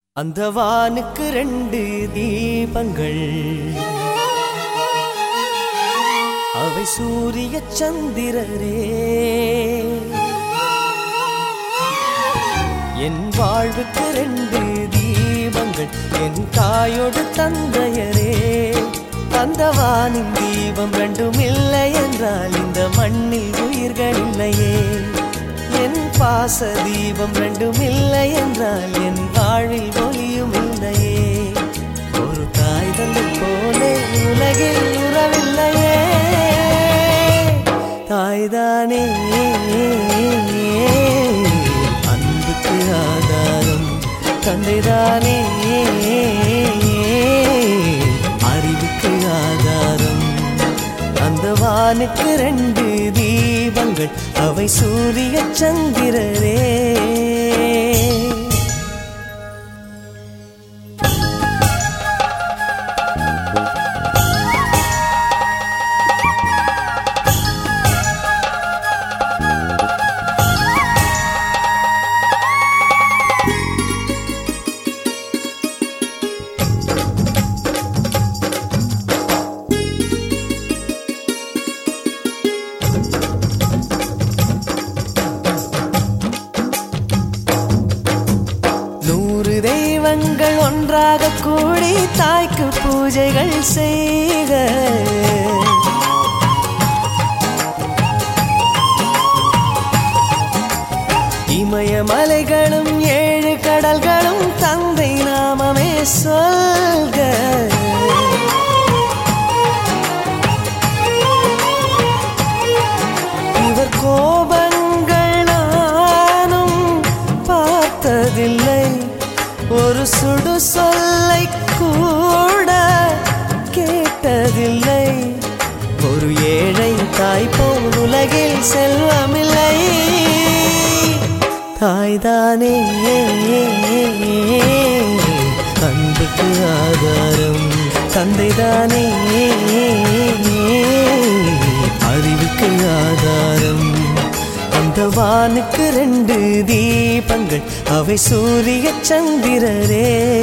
அந்த வானுக்கு 2 தீபங்கள், அவை சூரிய சந்திரரே. என் வாழ்வுக்கு 2 தீபங்கள், என் தாயோடு தந்தையரே. அந்த வானின் தீபம் 2ம் இல்லை என்றால் இந்த மண்ணில் உயிர்கள் இல்லையே. என் பாச தீபம் 2ம் இல்லை என்றால் என் வாழ்வில் ஒளியும் இல்லையே. ஒரு தாய் தந்தை போலே உலகில் உறவில்லையே. தாய்தானே அன்புக்கு ஆதாரம், தந்தைதானே அறிவுக்கு ஆதாரம். அந்த வானுக்கு 2 தீபங்கள், அவை சூரிய சந்திரரே. தெய்வங்கள் ஒன்றாக கூடி தாய்க்கு பூஜைகள் செய்க. இமயமலைகளும் 7 கடல்களும் தந்தை நாமமே சொல்க. இவர் கோபங்கள் நானும் பார்த்ததில்லை, ஒரு சுடு சொல்லை கூட கேட்டதில்லை. ஒரு ஏழை தாய் போல் உலகில் செல்வமில்லை. தாய்தானே அன்புக்கு ஆதாரம், தந்தைதானே அறிவுக்கு ஆதாரம். அந்த வானுக்கு 2 தீபங்கள், அவை சூரிய சந்திரரே.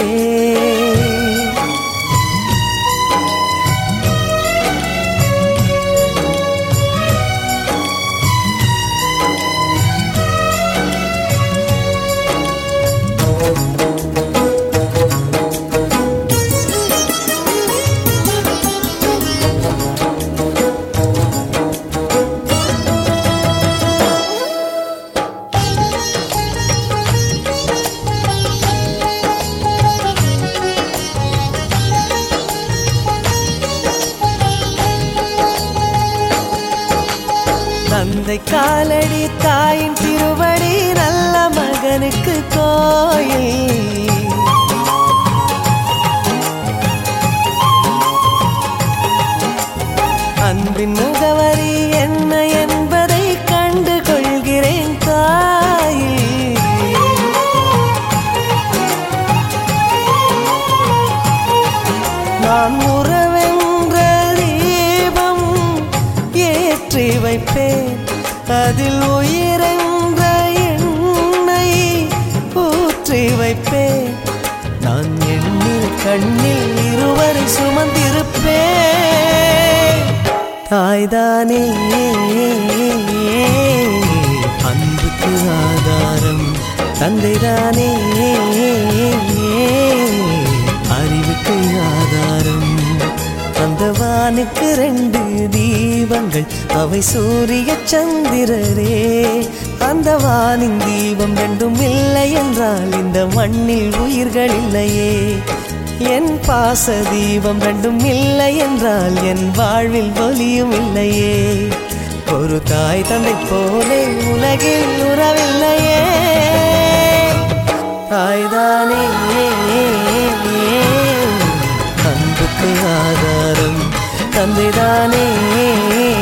தந்தை காலடி தாயின் திருவடி, நல்ல மகனுக்கு கோயில். அன்பின் முகவரி என்ன என்பதை கண்டு கொள்கிறேன் தாயில். நான் உறவென்ற தீபம் ஏற்றி வைப்பேன், அதில் உயிரென்ற எண்ணெய் ஊற்றி வைப்பேன். நான் எண்ணில் கண்ணில் இருவரை சுமந்திருப்பேன். தாய்தானே அன்புக்கு ஆதாரம், தந்தைதானே அறிவுக்கு ஆதாரம். அந்த வானுக்கு 2 தீபங்கள், அவை சூரிய சந்திரரே. அந்த வானின் தீபம் 2ம் இல்லை என்றால் இந்த மண்ணில் உயிர்கள் இல்லையே. என் பாச தீபம் 2ம் இல்லை என்றால் என் வாழ்வில் ஒளியும் இல்லையே. ஒரு தாய் தந்தை போலே உலகில் உறவில்லையே. தாய்தானே அன்புக்கு ஆதாரம், தந்தைதானே